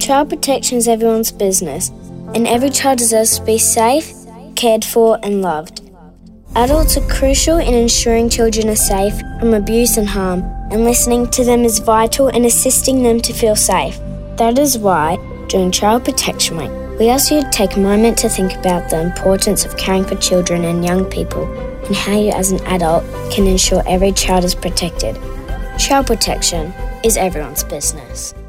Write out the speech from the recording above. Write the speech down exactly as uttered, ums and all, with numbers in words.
Child protection is everyone's business, and every child deserves to be safe, cared for and loved. Adults are crucial in ensuring children are safe from abuse and harm, and listening to them is vital in assisting them to feel safe. That is why, during Child Protection Week, we ask you to take a moment to think about the importance of caring for children and young people and how you as an adult can ensure every child is protected. Child protection is everyone's business.